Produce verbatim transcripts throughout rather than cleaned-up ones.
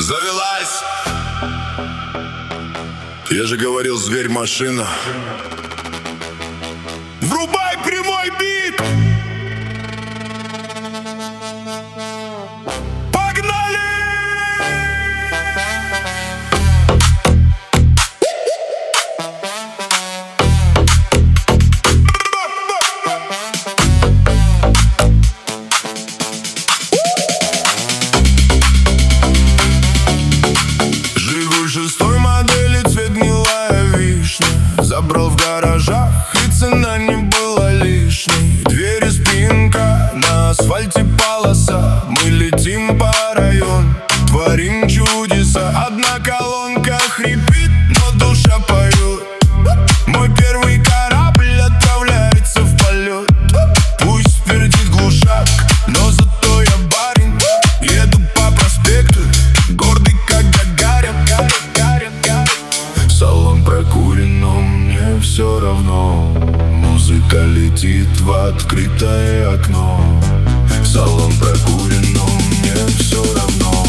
Завелась. Я же говорил, зверь-машина. Врубай прямой бит. Погнали! Шестой модели, цвет гнилая вишня. Забрал в гаражах, и цена не была лишней. Двери, спинка, на асфальте полоса. Мы летим по району, творим чудеса. Одна колонка хрипит, но душа поет. Мой первый корабль отправляется в полет. Пусть пердит глушак, но зато я барин. Еду по проспекту, гордый как Гагарин. Салон прокурен, но мне все равно. Музыка летит в открытое окно. Салон прокурен, но мне все равно.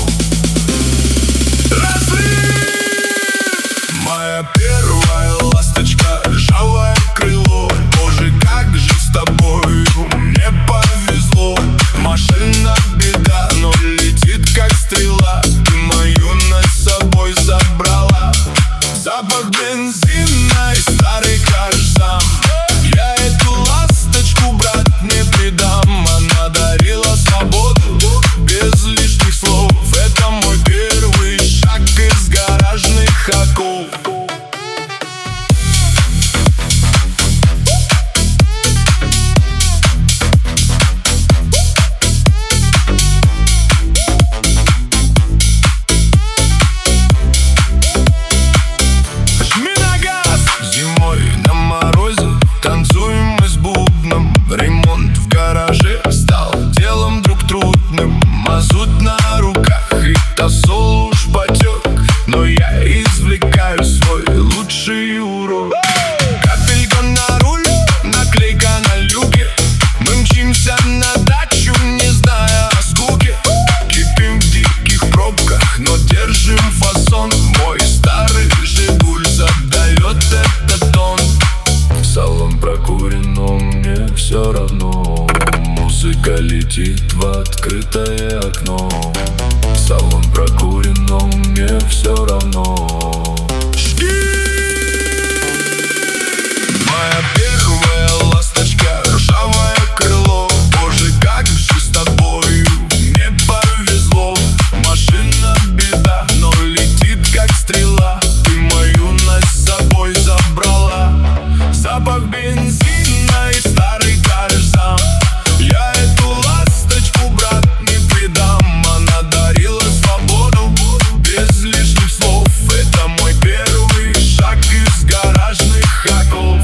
Разрыв! Моя первая ласточка, ржавое крыло. Боже, как же с тобою мне повезло. Машина беда, но летит как стрела. Ты мою с собой забрала. Запах бензина и старый кожзам. Я эту ласточку, брат, не предам. Она дарила свободу без лишних слов. Это мой первый шаг из гаражных оков. Ремонт в гараже стал делом друг трудным. Мазут на руках и тосол уж потек. Но я извлекаю свой лучший урок. Капелька на руле, наклейка на люке. Мы мчимся на дачу, не зная о скуке. Кипим в диких пробках, но держим фасон. Мой старый Жигуль задает этот тон. Салон прокурен, но мне все равно. Музыка летит в открытое окно. Салон прокурен, но мне все равно. Моя первая ласточка, ржавое крыло. Боже, как же с тобою мне повезло. Машина беда, но летит как стрела. Ты мою с собой забрала. Запах бензина и старый кожзам. Я эту ласточку, брат, не предам. Она дарила свободу без лишних слов. Это мой первый шаг из гаражных оков.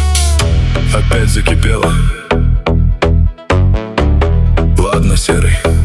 Опять закипело. Ладно, серый,